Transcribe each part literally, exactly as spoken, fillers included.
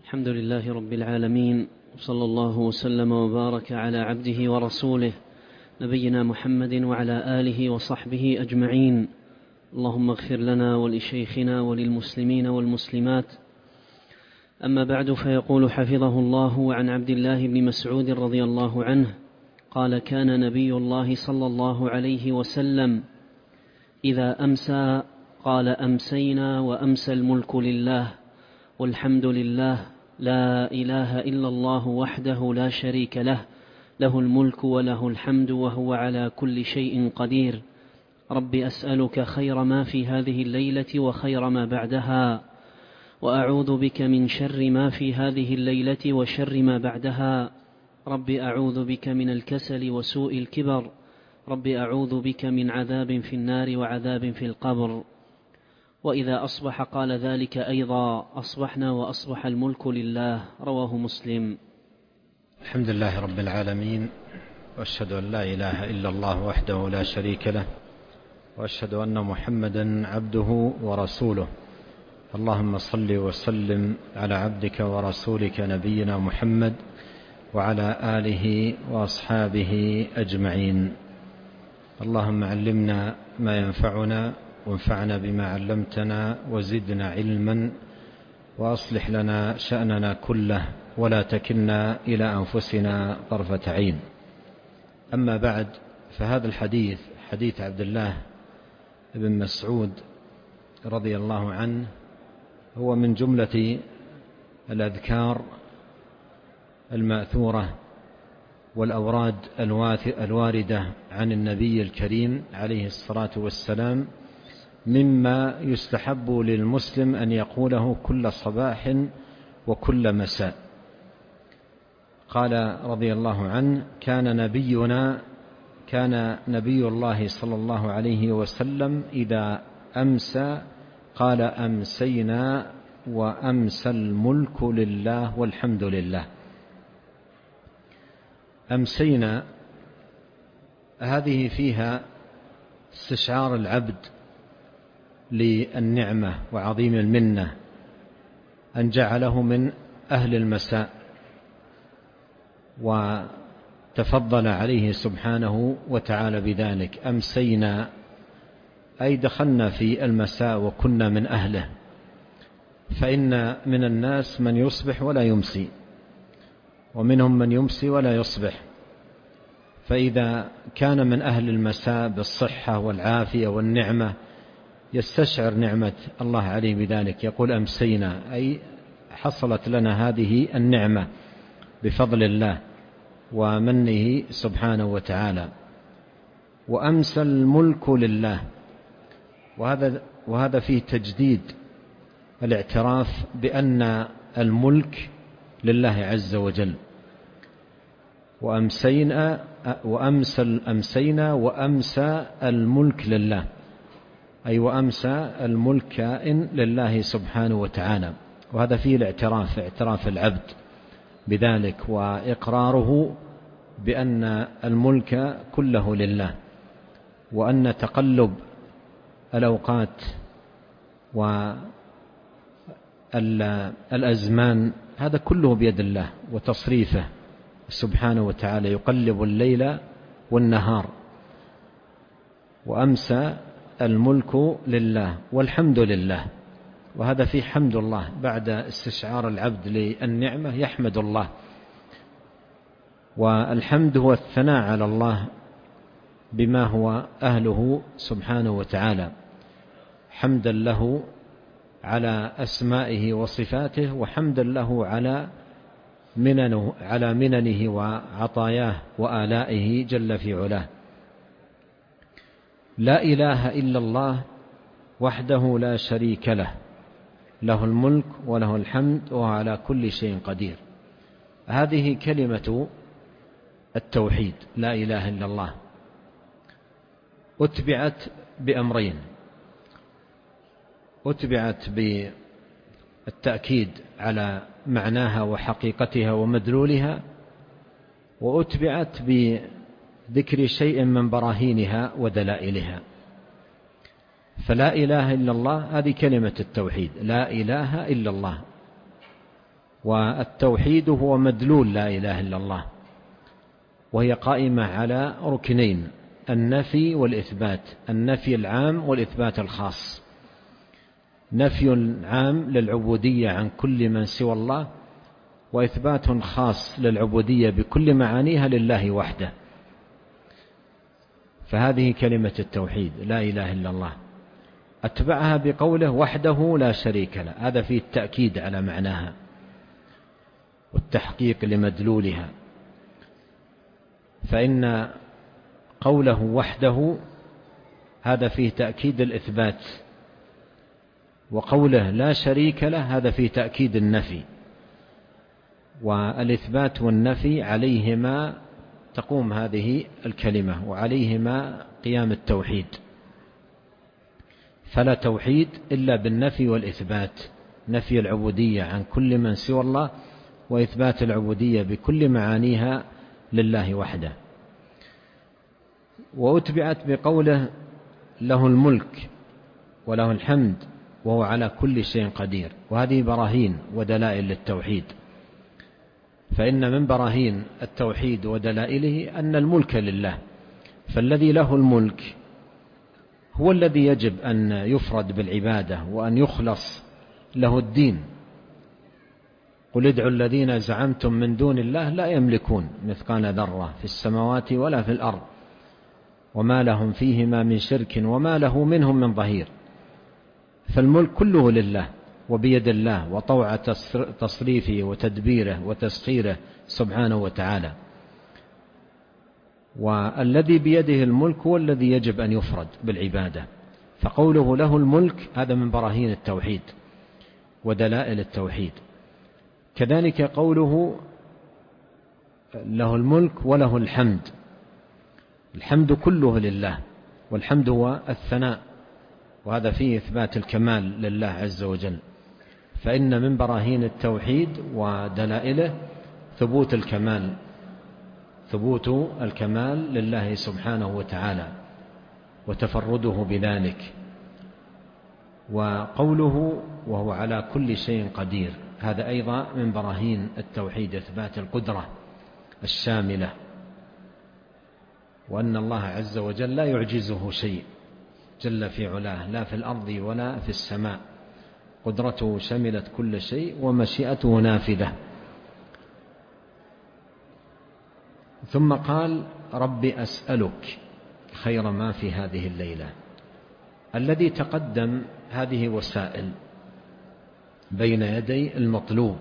الحمد لله رب العالمين، وصلى الله وسلم وبارك على عبده ورسوله نبينا محمد وعلى آله وصحبه أجمعين. اللهم اغفر لنا ولشيخنا وللمسلمين والمسلمات. أما بعد، فيقول حفظه الله عن عبد الله بن مسعود رضي الله عنه قال: كان نبي الله صلى الله عليه وسلم إذا أمسى قال: أمسينا وأمسى الملك لله والحمد لله، لا إله إلا الله وحده لا شريك له، له الملك وله الحمد وهو على كل شيء قدير. رب أسألك خير ما في هذه الليلة وخير ما بعدها، وأعوذ بك من شر ما في هذه الليلة وشر ما بعدها. رب أعوذ بك من الكسل وسوء الكبر. رب أعوذ بك من عذاب في النار وعذاب في القبر. وإذا أصبح قال ذلك أيضا: أصبحنا وأصبح الملك لله. رواه مسلم. الحمد لله رب العالمين، وأشهد أن لا إله إلا الله وحده لا شريك له، وأشهد أن محمدا عبده ورسوله. اللهم صل وسلم على عبدك ورسولك نبينا محمد وعلى آله وأصحابه أجمعين. اللهم علمنا ما ينفعنا، وانفعنا بما علمتنا، وزدنا علما، وأصلح لنا شأننا كله، ولا تكلنا إلى أنفسنا طرفة عين. أما بعد، فهذا الحديث حديث عبد الله بن مسعود رضي الله عنه هو من جملة الأذكار المأثورة والأوراد الواردة عن النبي الكريم عليه الصلاة والسلام، مما يستحب للمسلم أن يقوله كل صباح وكل مساء. قال رضي الله عنه: كان نبينا كان نبي الله صلى الله عليه وسلم إذا أمسى قال: أمسينا وأمسى الملك لله والحمد لله. أمسينا هذه فيها استشعار العبد للنعمة وعظيم المنة أن جعله من أهل المساء، وتفضل عليه سبحانه وتعالى بذلك. أمسينا أي دخلنا في المساء وكنا من أهله، فإن من الناس من يصبح ولا يمسي، ومنهم من يمسي ولا يصبح. فإذا كان من أهل المساء بالصحة والعافية والنعمة يستشعر نعمة الله عليه بذلك، يقول: أمسينا، أي حصلت لنا هذه النعمة بفضل الله ومنه سبحانه وتعالى. وأمسى الملك لله، وهذا وهذا فيه تجديد الاعتراف بأن الملك لله عز وجل. وأمسينا وأمسى أمسينا وأمسى الملك لله، أي وأمسى الملك كائن لله سبحانه وتعالى. وهذا فيه الاعتراف، اعتراف العبد بذلك، وإقراره بأن الملك كله لله، وأن تقلب الأوقات والأزمان هذا كله بيد الله وتصريفه سبحانه وتعالى، يقلب الليل والنهار. وأمسى الملك لله والحمد لله، وهذا فيه حمد الله بعد استشعار العبد للنعمة، يحمد الله. والحمد هو الثناء على الله بما هو أهله سبحانه وتعالى، حمدا له على أسمائه وصفاته، وحمدا له على مننه على مننه وعطاياه وآلائه جل في علاه. لا إله إلا الله وحده لا شريك له، له الملك وله الحمد وهو على كل شيء قدير. هذه كلمة التوحيد، لا إله إلا الله، أتبعت بأمرين: أتبعت بالتأكيد على معناها وحقيقتها ومدلولها، وأتبعت بذكر شيء من براهينها ودلائلها. فلا إله إلا الله هذه كلمة التوحيد، لا إله إلا الله، والتوحيد هو مدلول لا إله إلا الله، وهي قائمة على ركنين: النفي والإثبات، النفي العام والإثبات الخاص. نفي عام للعبودية عن كل من سوى الله، وإثبات خاص للعبودية بكل معانيها لله وحده. فهذه كلمة التوحيد لا إله إلا الله. أتبعها بقوله وحده لا شريك له، هذا فيه التأكيد على معناها والتحقيق لمدلولها. فإن قوله وحده هذا فيه تأكيد الإثبات، وقوله لا شريك له هذا فيه تأكيد النفي. والإثبات والنفي عليهما تقوم هذه الكلمة، وعليهما قيام التوحيد. فلا توحيد إلا بالنفي والإثبات: نفي العبودية عن كل من سوى الله، وإثبات العبودية بكل معانيها لله وحده. وأتبعت بقوله له الملك وله الحمد وهو على كل شيء قدير، وهذه براهين ودلائل للتوحيد. فإن من براهين التوحيد ودلائله أن الملك لله، فالذي له الملك هو الذي يجب أن يفرد بالعبادة وأن يخلص له الدين. قل ادعوا الذين زعمتم من دون الله لا يملكون مثقال ذرة في السماوات ولا في الأرض وما لهم فيهما من شرك وما له منهم من ظهير. فالملك كله لله وبيد الله، وطوع تصريفه وتدبيره وتسخيره سبحانه وتعالى. والذي بيده الملك هو الذي يجب أن يفرد بالعبادة. فقوله له الملك هذا من براهين التوحيد ودلائل التوحيد. كذلك قوله له الملك وله الحمد، الحمد كله لله، والحمد هو الثناء، وهذا فيه إثبات الكمال لله عز وجل. فإن من براهين التوحيد ودلائله ثبوت الكمال، ثبوت الكمال لله سبحانه وتعالى وتفرده بذلك. وقوله وهو على كل شيء قدير، هذا أيضا من براهين التوحيد، إثبات القدرة الشاملة، وأن الله عز وجل لا يعجزه شيء جل في علاه، لا في الأرض ولا في السماء. قدرته شملت كل شيء ومشيئته نافذة. ثم قال ربي أسألك خير ما في هذه الليلة. الذي تقدم هذه وسائل بين يدي المطلوب،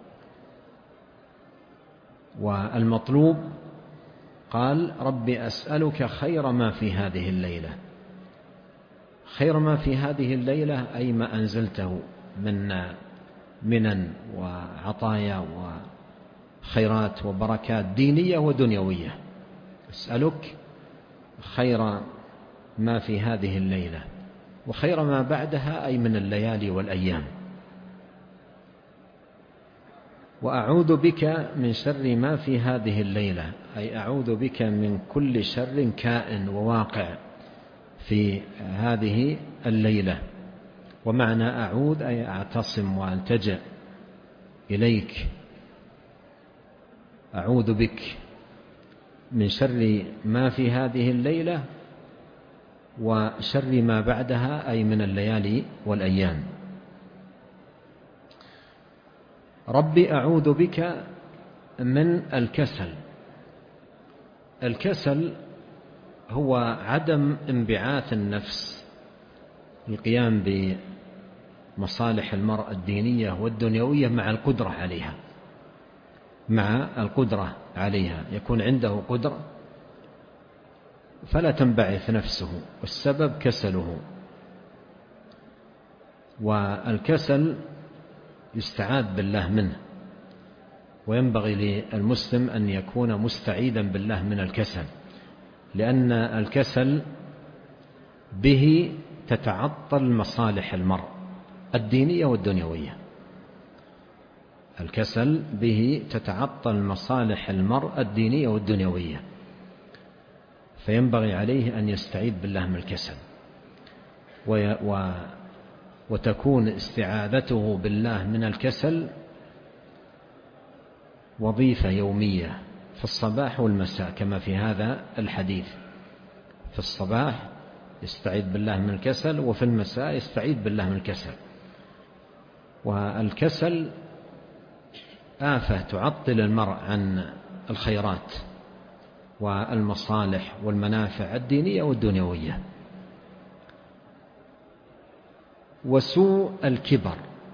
والمطلوب قال ربي أسألك خير ما في هذه الليلة. خير ما في هذه الليلة أي ما أنزلته من منن وعطايا وخيرات وبركات دينية ودنيوية. أسألك خير ما في هذه الليلة، وخير ما بعدها أي من الليالي والأيام. وأعوذ بك من شر ما في هذه الليلة، أي أعوذ بك من كل شر كائن وواقع في هذه الليلة. ومعنى أعوذ أي أعتصم وألتجأ إليك. أعوذ بك من شر ما في هذه الليلة وشر ما بعدها أي من الليالي والأيام. ربي أعوذ بك من الكسل. الكسل هو عدم انبعاث النفس القيام بمصالح المرء الدينية والدنيوية مع القدرة عليها، مع القدرة عليها. يكون عنده قدرة فلا تنبعث نفسه، والسبب كسله. والكسل يستعاذ بالله منه، وينبغي للمسلم أن يكون مستعيذا بالله من الكسل، لأن الكسل به تتعطل مصالح المرء الدينية والدنيوية. الكسل به تتعطل مصالح المرء الدينية والدنيوية، فينبغي عليه أن يستعيذ بالله من الكسل، و... وتكون استعاذته بالله من الكسل وظيفة يومية في الصباح والمساء كما في هذا الحديث. في الصباح يستعيذ بالله من الكسل، وفي المساء يستعيذ بالله من الكسل. والكسل آفة تعطل المرء عن الخيرات والمصالح والمنافع الدينية والدنيوية. وسوء الكبر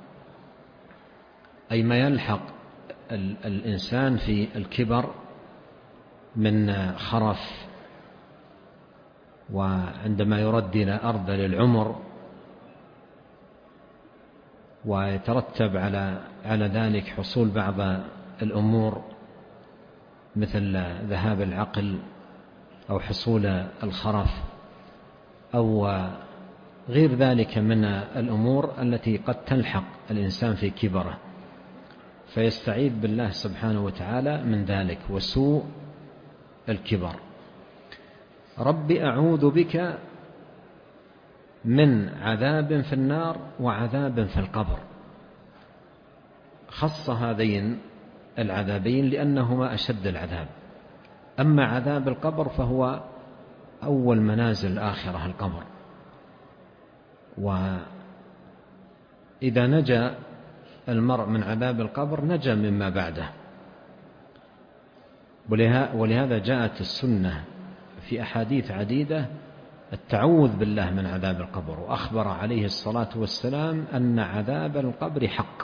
أي ما يلحق الإنسان في الكبر من خرف، وعندما يرد إلى أرذل العمر، ويترتب على على ذلك حصول بعض الأمور مثل ذهاب العقل أو حصول الخرف أو غير ذلك من الأمور التي قد تلحق الإنسان في كبره، فيستعيذ بالله سبحانه وتعالى من ذلك وسوء الكبر. رب أعوذ بك من عذاب في النار وعذاب في القبر. خص هذين العذابين لأنهما أشد العذاب. أما عذاب القبر فهو أول منازل الآخرة القبر، وإذا نجا المرء من عذاب القبر نجا مما بعده. ولهذا جاءت السنة في أحاديث عديدة التعوذ بالله من عذاب القبر، وأخبر عليه الصلاة والسلام أن عذاب القبر حق.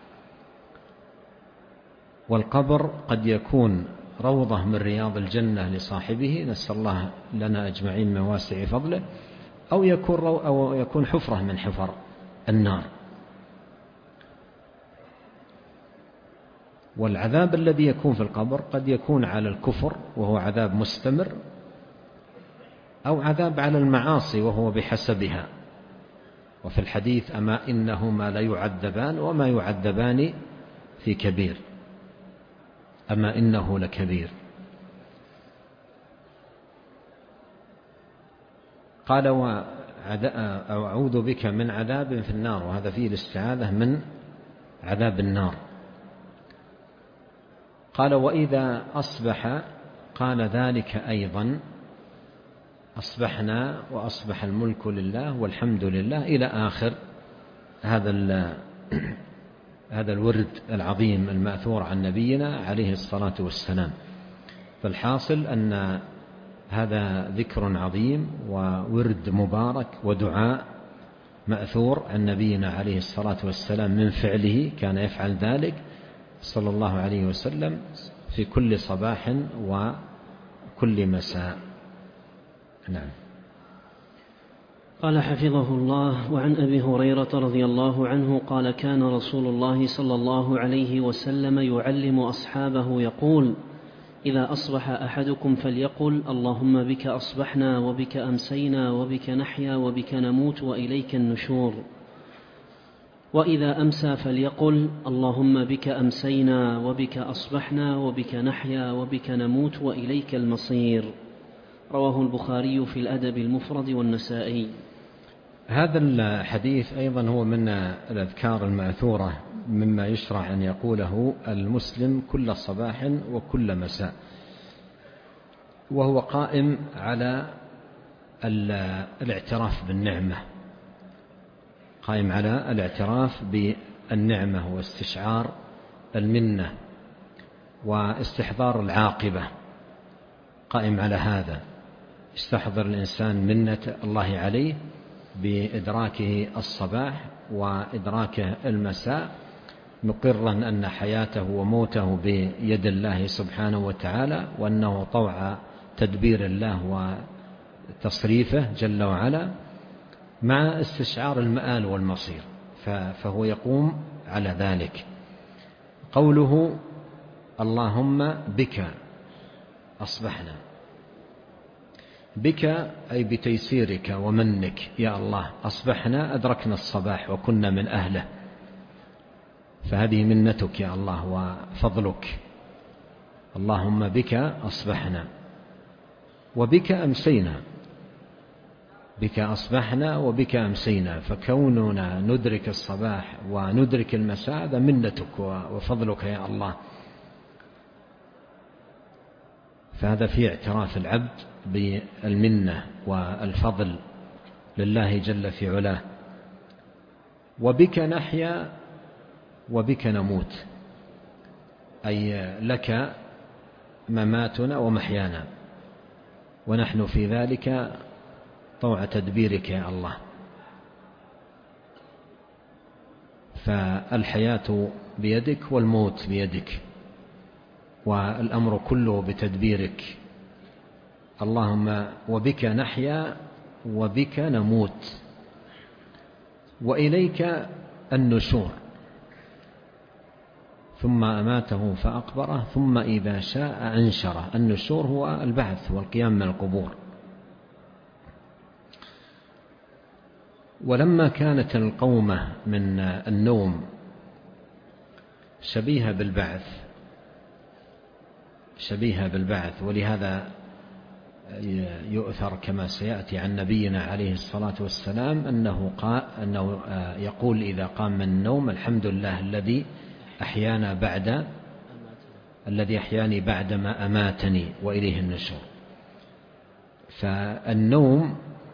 والقبر قد يكون روضة من رياض الجنة لصاحبه، نسأل الله لنا أجمعين من واسع فضله، أو يكون, رو أو يكون حفرة من حفر النار. والعذاب الذي يكون في القبر قد يكون على الكفر وهو عذاب مستمر، أو عذاب على المعاصي وهو بحسبها. وفي الحديث أما إنهما لا يعذبان وما يعذبان في كبير، أما إنه لكبير. قال وأعوذ بك من عذاب في النار، وهذا فيه الاستعاذة من عذاب النار. قال وإذا أصبح قال ذلك أيضا، أصبحنا وأصبح الملك لله والحمد لله إلى آخر هذا هذا الورد العظيم المأثور عن نبينا عليه الصلاة والسلام. فالحاصل أن هذا ذكر عظيم وورد مبارك ودعاء مأثور عن نبينا عليه الصلاة والسلام من فعله، كان يفعل ذلك صلى الله عليه وسلم في كل صباح وكل مساء. نعم. قال حفظه الله: وعن أبي هريرة رضي الله عنه قال: كان رسول الله صلى الله عليه وسلم يعلم أصحابه يقول: إذا أصبح أحدكم فليقل: اللهم بك أصبحنا وبك أمسينا وبك نحيا وبك نموت وإليك النشور. وإذا أمسى فليقل: اللهم بك أمسينا وبك أصبحنا وبك نحيا وبك نموت وإليك المصير. رواه البخاري في الأدب المفرد والنسائي. هذا الحديث أيضا هو من الأذكار المأثورة مما يشرع أن يقوله المسلم كل صباح وكل مساء، وهو قائم على الاعتراف بالنعمة، قائم على الاعتراف بالنعمة واستشعار المنة واستحضار العاقبة، قائم على هذا. يستحضر الإنسان منة الله عليه بإدراكه الصباح وإدراكه المساء، مقرا أن حياته وموته بيد الله سبحانه وتعالى، وأنه طوع تدبير الله وتصريفه جل وعلا، مع استشعار المآل والمصير، فهو يقوم على ذلك. قوله اللهم بك أصبحنا، بك أي بتيسيرك ومنك يا الله أصبحنا، أدركنا الصباح وكنا من أهله، فهذه منتك يا الله وفضلك. اللهم بك أصبحنا وبك أمسينا، بك أصبحنا وبك أمسينا، فكوننا ندرك الصباح وندرك المساء هذا منتك وفضلك يا الله. فهذا فيه اعتراف العبد بالمنة والفضل لله جل في علاه. وبك نحيا وبك نموت، أي لك مماتنا ومحيانا، ونحن في ذلك طوع تدبيرك يا الله. فالحياة بيدك والموت بيدك، والأمر كله بتدبيرك. اللهم وبك نحيا وبك نموت وإليك النشور. ثم أماته فأقبره ثم إذا شاء أنشره. النشور هو البعث والقيام من القبور. ولما كانت القومة من النوم شبيهة بالبعث شبيهة بالبعث ولهذا يؤثر كما سيأتي عن نبينا عليه الصلاة والسلام أنه, قال أنه يقول إذا قام من النوم: الحمد لله الذي أحيانا بعد الذي أحياني بعدما أماتني وإليه النشور. فالنوم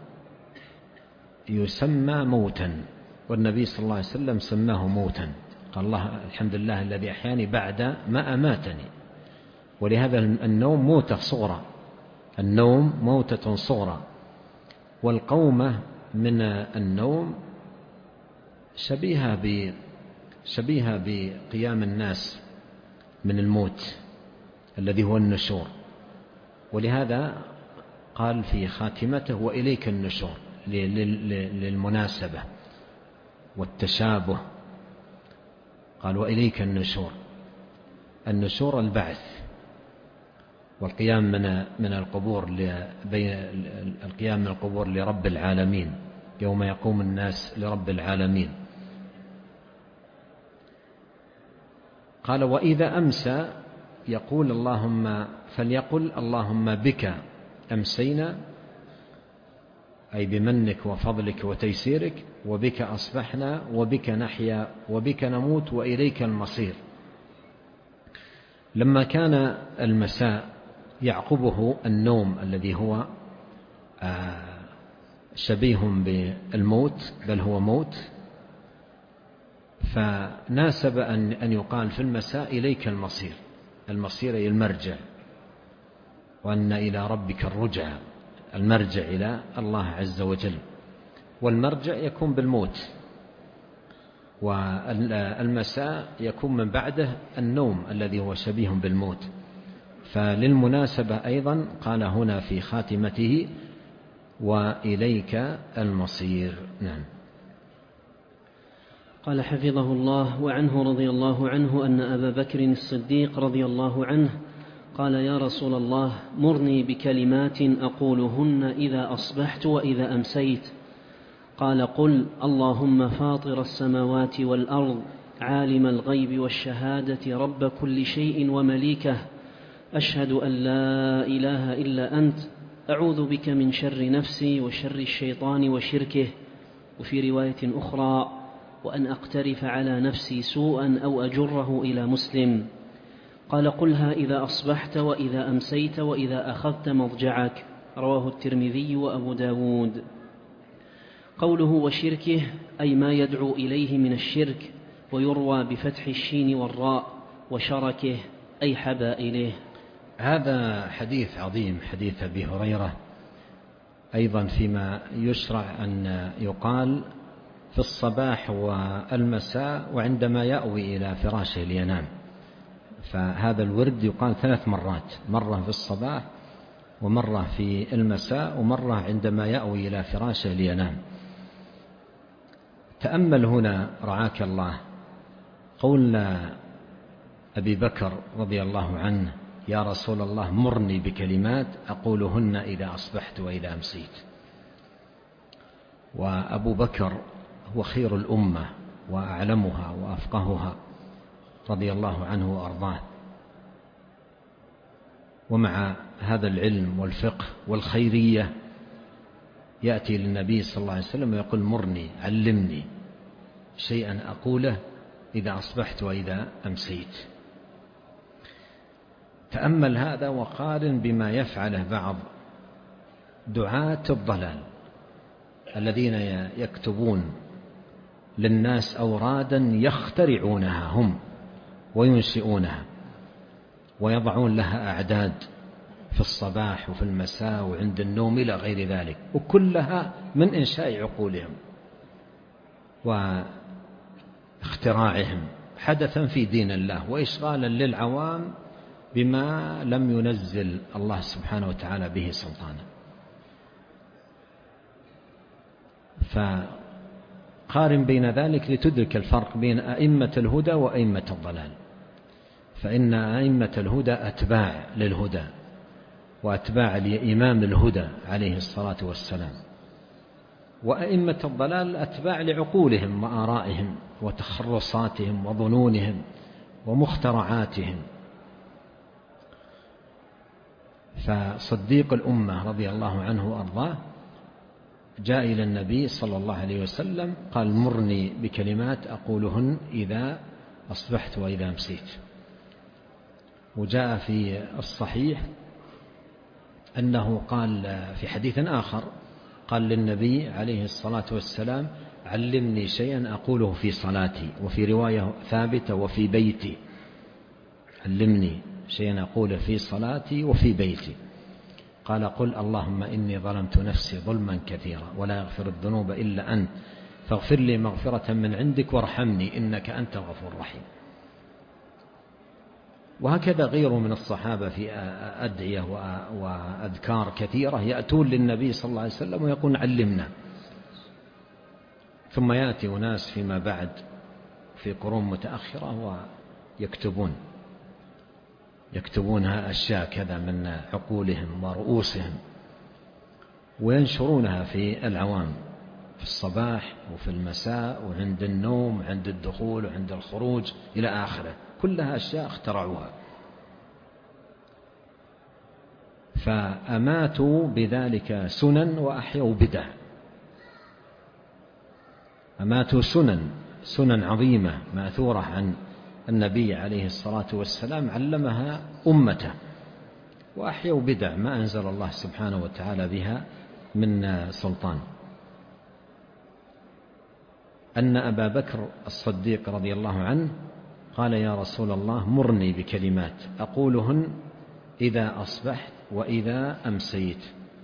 يسمى موتا، والنبي صلى الله عليه وسلم سماه موتا. قال الله: الحمد لله الذي أحياني بعد ما أماتني. ولهذا النوم موتة صغرى، النوم موتة صغرى. والقومة من النوم شبيهة ب شبيهة بقيام الناس من الموت الذي هو النشور. ولهذا قال في خاتمته: وإليك النشور، للمناسبة والتشابه. قال: وإليك النشور. النشور البعث والقيام من من القبور، القيام من القبور لرب العالمين يوم يقوم الناس لرب العالمين. قال: وإذا أمسى يقول اللهم فليقل اللهم بك أمسينا، أي بمنك وفضلك وتيسيرك، وبك أصبحنا وبك نحيا وبك نموت وإليك المصير. لما كان المساء يعقبه النوم الذي هو شبيه بالموت، بل هو موت، فناسب أن يقال في المساء: إليك المصير. المصير أي المرجع، وأن إلى ربك الرجع، المرجع إلى الله عز وجل. والمرجع يكون بالموت، والمساء يكون من بعده النوم الذي هو شبيه بالموت. فللمناسبة أيضا قال هنا في خاتمته: وإليك المصير. نعم. قال حفظه الله: وعنه رضي الله عنه أن أبا بكر الصديق رضي الله عنه قال: يا رسول الله، مرني بكلمات أقولهن إذا أصبحت وإذا أمسيت. قال: قل: اللهم فاطر السماوات والأرض، عالم الغيب والشهادة، رب كل شيء ومليكه، أشهد أن لا إله إلا أنت، أعوذ بك من شر نفسي وشر الشيطان وشركه. وفي رواية أخرى: وأن أقترف على نفسي سوءا أو أجره إلى مسلم. قال: قلها إذا أصبحت وإذا أمسيت وإذا أخذت مضجعك. رواه الترمذي وأبو داود. قوله وشركه أي ما يدعو إليه من الشرك، ويروى بفتح الشين والراء، وشركه أي حبائله. هذا حديث عظيم، حديث أبي هريرة، أيضا فيما يشرع أن يقال في الصباح والمساء وعندما يأوي إلى فراشه لينام. فهذا الورد يقال ثلاث مرات: مرة في الصباح، ومرة في المساء، ومرة عندما يأوي إلى فراشه لينام. تأمل هنا رعاك الله قول أبي بكر رضي الله عنه: يا رسول الله، مرني بكلمات أقولهن إذا أصبحت وإذا أمسيت. وأبو بكر هو خير الأمة وأعلمها وأفقهها رضي الله عنه وأرضاه، ومع هذا العلم والفقه والخيرية يأتي للنبي صلى الله عليه وسلم ويقول: مرني، علمني شيئا أقوله إذا أصبحت وإذا أمسيت. تأمل هذا وقارن بما يفعله بعض دعاة الضلال الذين يكتبون للناس أورادا يخترعونها هم وينشئونها ويضعون لها أعداد في الصباح وفي المساء وعند النوم إلى غير ذلك، وكلها من إنشاء عقولهم واختراعهم حدثا في دين الله وإشغالا للعوام بما لم ينزل الله سبحانه وتعالى به سلطانا. فقارن بين ذلك لتدرك الفرق بين أئمة الهدى وأئمة الضلال، فإن أئمة الهدى أتباع للهدى وأتباع لإمام الهدى عليه الصلاة والسلام، وأئمة الضلال أتباع لعقولهم وآرائهم وتخرصاتهم وظنونهم ومخترعاتهم. فصديق الأمة رضي الله عنه وأرضاه جاء إلى النبي صلى الله عليه وسلم قال: مرني بكلمات أقولهن إذا أصبحت وإذا أمسيت. وجاء في الصحيح أنه قال في حديث آخر قال للنبي عليه الصلاة والسلام: علمني شيئا أقوله في صلاتي، وفي رواية ثابتة وفي بيتي، علمني شيئا أقوله في صلاتي وفي بيتي. قال: قل اللهم إني ظلمت نفسي ظلما كثيرا ولا يغفر الذنوب إلا أنت فاغفر لي مغفرة من عندك وارحمني إنك أنت الغفور الرحيم. وهكذا غيره من الصحابة في أدعية وأذكار كثيرة يأتون للنبي صلى الله عليه وسلم ويقول: علمنا. ثم يأتي أناس فيما بعد في قرون متأخرة ويكتبون يكتبونها أشياء كذا من عقولهم ورؤوسهم وينشرونها في العوام في الصباح وفي المساء وعند النوم وعند الدخول وعند الخروج إلى آخره، كلها أشياء اخترعوها. فأماتوا بذلك سنن وأحيوا بدع، أماتوا سنن سنن عظيمة ماثورة عن النبي عليه الصلاة والسلام علمها أمته، وأحيوا بدع ما أنزل الله سبحانه وتعالى بها من سلطان. أن أبا بكر الصديق رضي الله عنه قال: يا رسول الله مرني بكلمات أقولهن إذا أصبحت وإذا أمسيت.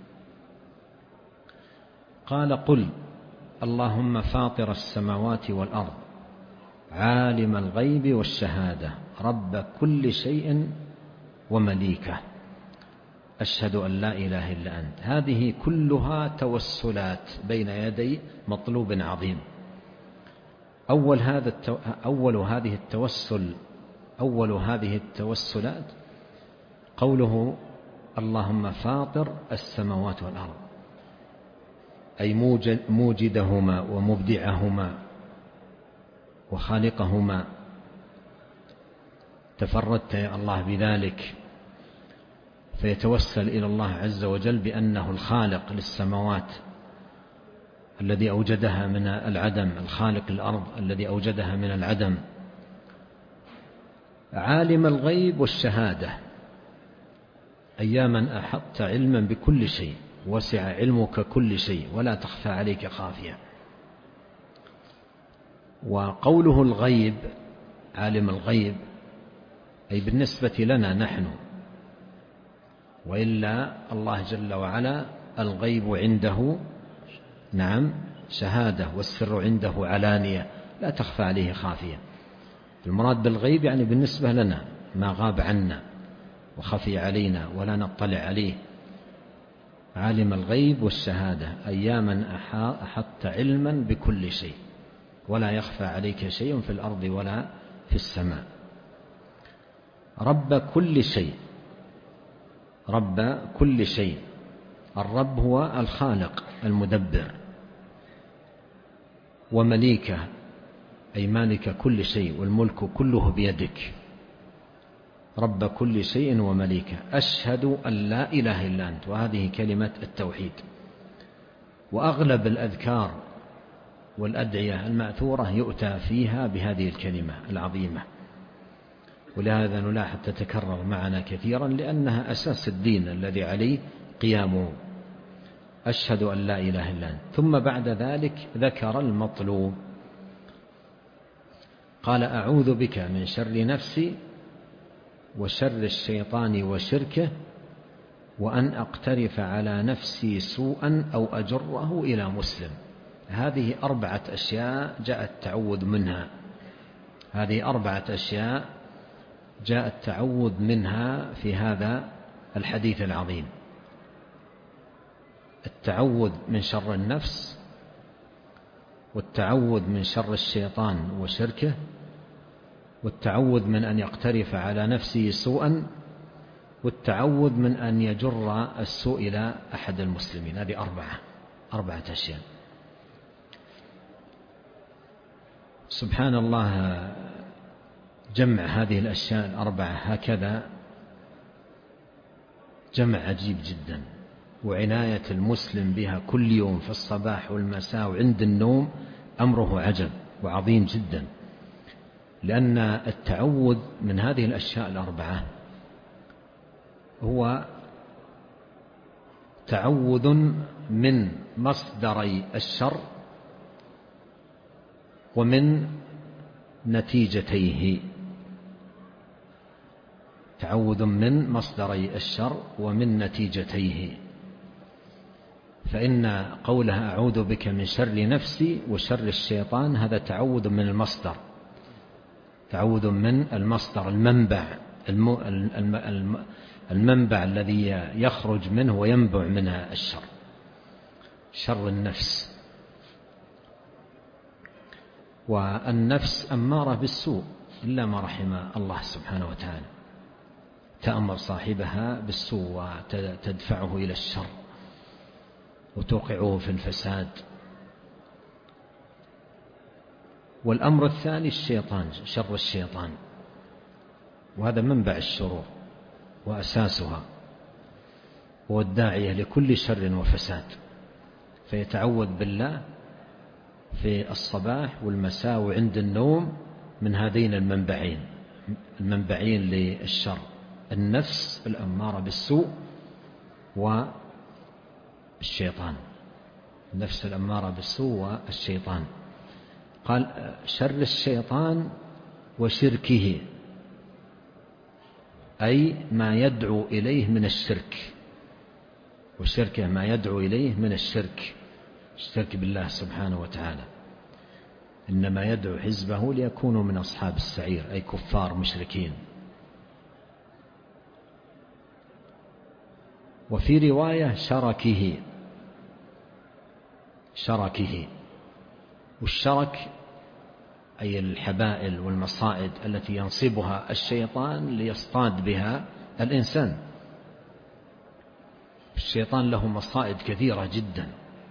قال: قل اللهم فاطر السماوات والأرض عالم الغيب والشهادة رب كل شيء ومليكه أشهد أن لا إله إلا أنت. هذه كلها توسلات بين يدي مطلوب عظيم. أول هذا التو... أول هذه التوسل أول هذه التوسلات قوله اللهم فاطر السماوات والأرض، أي موجد موجدهما ومبدعهما وخالقهما. تفردت يا الله بذلك، فيتوسل إلى الله عز وجل بأنه الخالق للسماوات الذي أوجدها من العدم، الخالق الأرض الذي أوجدها من العدم، عالم الغيب والشهادة، أياما أحطت علما بكل شيء، وسع علمك كل شيء ولا تخفى عليك خافية. وقوله الغيب عالم الغيب أي بالنسبة لنا نحن، وإلا الله جل وعلا الغيب عنده نعم شهادة، والسر عنده علانية لا تخفى عليه خافية. المراد بالغيب يعني بالنسبة لنا ما غاب عنا وخفي علينا ولا نطلع عليه. عالم الغيب والشهادة أياما أحطت علما بكل شيء ولا يخفى عليك شيء في الأرض ولا في السماء. رب كل شيء، رب كل شيء، الرب هو الخالق المدبر، ومليكه أي مالك كل شيء والملك كله بيدك. رب كل شيء ومليكه أشهد أن لا إله إلا أنت، وهذه كلمة التوحيد. وأغلب الأذكار والأدعية المأثورة يؤتى فيها بهذه الكلمة العظيمة. ولهذا نلاحظ تتكرر معنا كثيرا، لأنها أساس الدين الذي عليه قيامه. أشهد أن لا إله إلا أنت. ثم بعد ذلك ذكر المطلوب، قال أعوذ بك من شر نفسي وشر الشيطان وشركه وأن أقترف على نفسي سوءا أو أجره إلى مسلم. هذه أربعة أشياء جاء التعوذ منها، هذه أربعة أشياء جاء التعوذ منها في هذا الحديث العظيم: التعوذ من شر النفس، والتعوذ من شر الشيطان وشركه، والتعوذ من أن يقترف على نفسه سوءا، والتعوذ من أن يجر السوء إلى أحد المسلمين. هذه أربعة أربعة أشياء. سبحان الله، جمع هذه الأشياء الأربعة هكذا جمع عجيب جدا، وعناية المسلم بها كل يوم في الصباح والمساء وعند النوم أمره عجب وعظيم جدا، لأن التعوذ من هذه الأشياء الأربعة هو تعوذ من مصدري الشر ومن نتيجتيه، تعوذ من مصدري الشر ومن نتيجتيه. فإن قولها أعوذ بك من شر نفسي وشر الشيطان هذا تعوذ من المصدر، تعوذ من المصدر، المنبع المنبع الذي يخرج منه وينبع منها الشر، شر النفس. والنفس أمارة بالسوء إلا ما رحم الله سبحانه وتعالى، تأمر صاحبها بالسوء وتدفعه إلى الشر وتوقعه في الفساد. والأمر الثاني الشيطان، شر الشيطان، وهذا منبع الشرور وأساسها، هو الداعية لكل شر وفساد. فيتعوذ بالله في الصباح والمساء وعند النوم من هذين المنبعين، المنبعين للشر: النفس الأمارة بالسوء والشيطان، النفس الأمارة بالسوء والشيطان. قال شر الشيطان وشركه، أي ما يدعو إليه من الشرك، وشركه ما يدعو إليه من الشرك، الشرك بالله سبحانه وتعالى. إنما يدعو حزبه ليكونوا من أصحاب السعير، أي كفار مشركين. وفي رواية شركه، شركه، والشرك أي الحبائل والمصائد التي ينصبها الشيطان ليصطاد بها الإنسان. الشيطان له مصائد كثيرة جدا،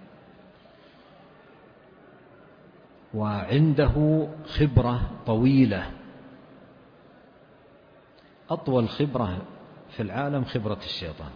وعنده خبرة طويلة، أطول خبرة في العالم خبرة الشيطان،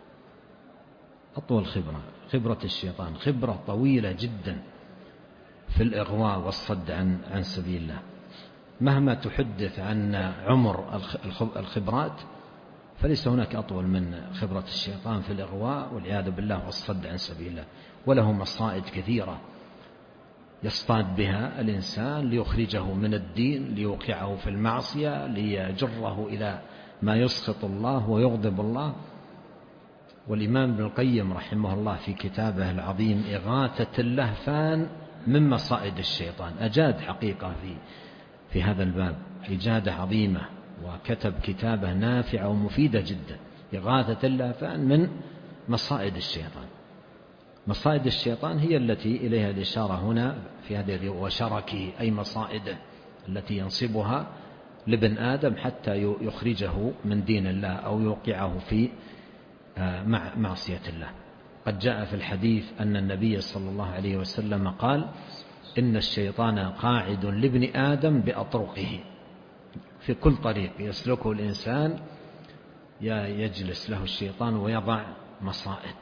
أطول خبرة خبرة الشيطان، خبرة طويلة جدا في الإغواء والصد عن عن سبيل الله. مهما تحدث عن عمر الخبرات فليس هناك أطول من خبرة الشيطان في الإغواء والعياذ بالله والصد عن سبيل الله. وله مصائد كثيرة يصطاد بها الإنسان ليخرجه من الدين، ليوقعه في المعصية، ليجره إلى ما يسخط الله ويغضب الله. والإمام ابن القيم رحمه الله في كتابه العظيم إغاثة اللهفان من مصائد الشيطان أجاد حقيقة في في هذا الباب إجادة عظيمة، وكتب كتابة نافعة ومفيدة جدا، إغاثة اللهفان من مصائد الشيطان. مصائد الشيطان هي التي إليها الإشارة هنا في هذه، وشركه أي مصائده التي ينصبها لابن آدم حتى يخرجه من دين الله أو يوقعه في معصية الله. قد جاء في الحديث أن النبي صلى الله عليه وسلم قال: إن الشيطان قاعد لابن آدم بأطرقه، في كل طريق يسلكه الإنسان يجلس له الشيطان ويضع مصائد،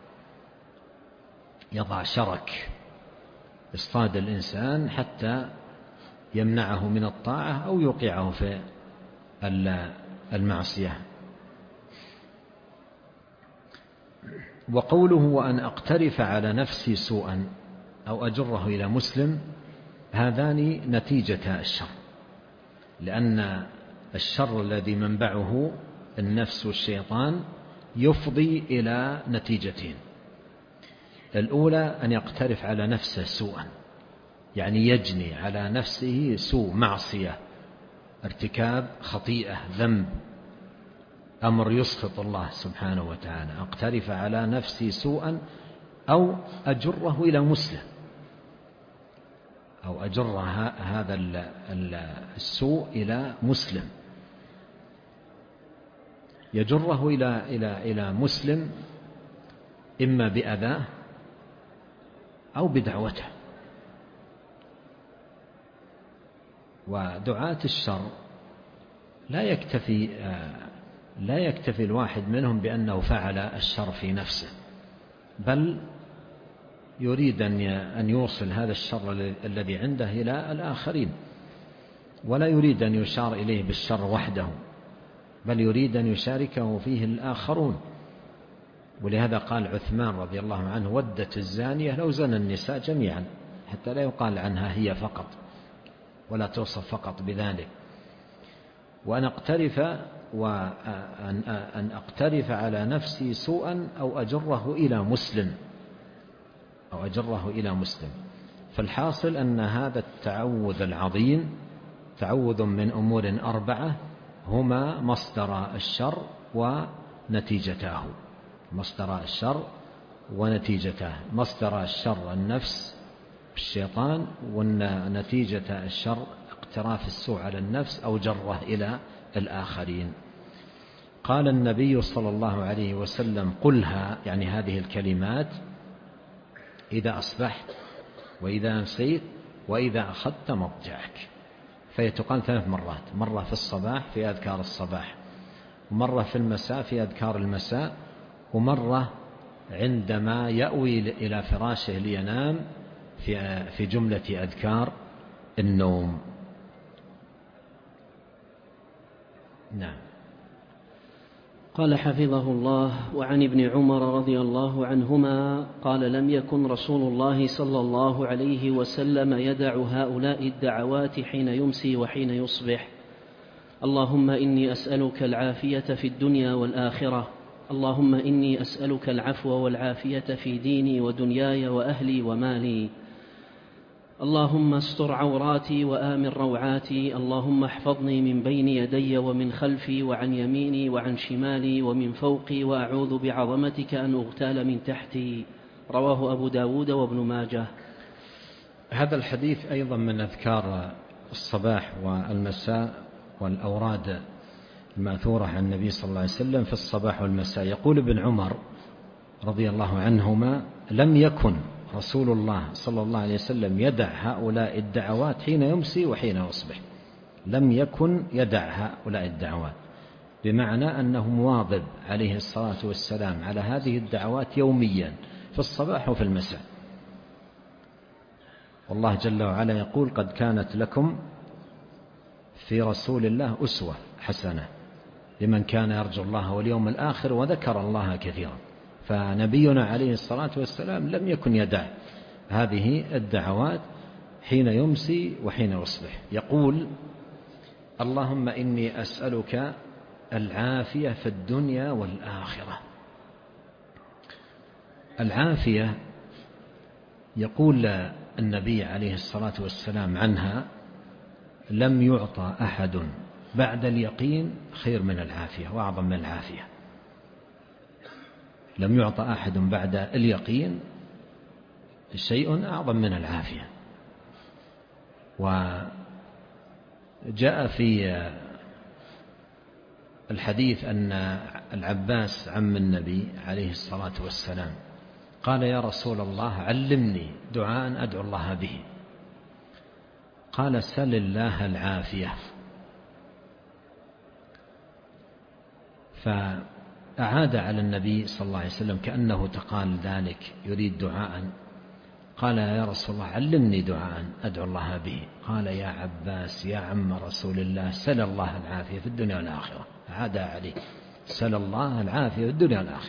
يضع شرك يصطاد الإنسان حتى يمنعه من الطاعة أو يوقعه في المعصية. وقوله وأن أقترف على نفسي سوءا أو أجره إلى مسلم، هذان نتيجة الشر، لأن الشر الذي منبعه النفس والشيطان يفضي إلى نتيجتين. الأولى أن يقترف على نفسه سوءا، يعني يجني على نفسه سوء، معصية، ارتكاب خطيئة، ذنب، أمر يسخط الله سبحانه وتعالى. أقترف على نفسي سوءا أو أجره إلى مسلم، أو أجر هذا السوء إلى مسلم، يجره إلى إلى إلى مسلم إما بأذاه أو بدعوته. ودعاة الشر لا يكتفي لا يكتفي الواحد منهم بأنه فعل الشر في نفسه، بل يريد أن يوصل هذا الشر الذي عنده إلى الآخرين، ولا يريد أن يشار إليه بالشر وحده، بل يريد أن يشاركه فيه الآخرون. ولهذا قال عثمان رضي الله عنه: ودت الزانية لو زنى النساء جميعا، حتى لا يقال عنها هي فقط، ولا توصف فقط بذلك. وأن أقترف وأن أقترف على نفسي سوءا أو أجره إلى مسلم أو أجره إلى مسلم. فالحاصل أن هذا التعوذ العظيم تعوذ من أمور أربعة هما مصدر الشر ونتيجته. مصدر الشر ونتيجته: مصدر الشر النفس الشيطان، ونتيجة الشر اقتراف السوء على النفس أو جره إلى الآخرين. قال النبي صلى الله عليه وسلم: قلها، يعني هذه الكلمات، إذا أصبحت وإذا أمسيت وإذا أخذت مضجعك. فيتقال ثلاث مرات: مرة في الصباح في أذكار الصباح، ومرة في المساء في أذكار المساء، ومرة عندما يأوي إلى فراشه لينام في في جملة أذكار النوم. نعم. قال حفظه الله: وعن ابن عمر رضي الله عنهما قال: لم يكن رسول الله صلى الله عليه وسلم يدع هؤلاء الدعوات حين يمسي وحين يصبح: اللهم إني أسألك العافية في الدنيا والآخرة، اللهم إني أسألك العفو والعافية في ديني ودنياي وأهلي ومالي، اللهم استر عوراتي وآمن روعاتي، اللهم احفظني من بين يدي ومن خلفي وعن يميني وعن شمالي ومن فوقي، وأعوذ بعظمتك أن أغتال من تحتي. رواه أبو داود وابن ماجه. هذا الحديث أيضا من أذكار الصباح والمساء والأوراد المأثورة عن النبي صلى الله عليه وسلم في الصباح والمساء. يقول ابن عمر رضي الله عنهما: لم يكن رسول الله صلى الله عليه وسلم يدع هؤلاء الدعوات حين يمسي وحين يصبح. لم يكن يدع هؤلاء الدعوات، بمعنى أنه مواظب عليه الصلاة والسلام على هذه الدعوات يوميا في الصباح وفي المساء. والله جل وعلا يقول: قد كانت لكم في رسول الله أسوة حسنة لمن كان يرجو الله واليوم الآخر وذكر الله كثيرا. فنبينا عليه الصلاة والسلام لم يكن يدع هذه الدعوات حين يمسي وحين يصبح. يقول: اللهم إني أسألك العافية في الدنيا والآخرة. العافية يقول النبي عليه الصلاة والسلام عنها: لم يعطى أحد بعد اليقين خير من العافية وأعظم من العافية. لم يعطى أحد بعد اليقين شيء أعظم من العافية. وجاء في الحديث أن العباس عم النبي عليه الصلاة والسلام قال: يا رسول الله علمني دعاء أدعو الله به. قال: سل الله العافية. فأعاد على النبي صلى الله عليه وسلم كأنه تقال ذلك، يريد دعاء قال يا رسول الله علمني دعاء أدعو الله به. قال يا عباس يا عم رسول الله سل الله العافية في الدنيا والآخرة. عاد عليه سل الله العافية في الدنيا والآخرة.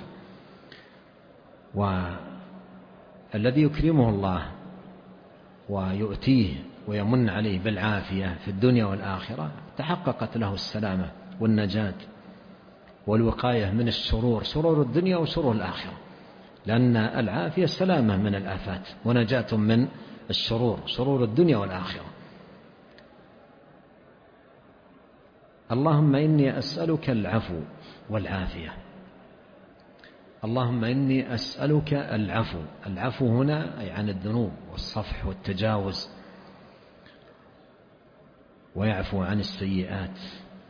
والذي يكرمه الله ويؤتيه ويمن عليه بالعافية في الدنيا والآخرة تحققت له السلامة والنجاة والوقاية من الشرور، شرور الدنيا وشرور الآخرة، لأن العافية سلامة من الآفات ونجاة من الشرور، شرور الدنيا والآخرة. اللهم إني أسألك العفو والعافية. اللهم إني أسألك العفو. العفو هنا أي عن الذنوب والصفح والتجاوز، ويعفو عن السيئات.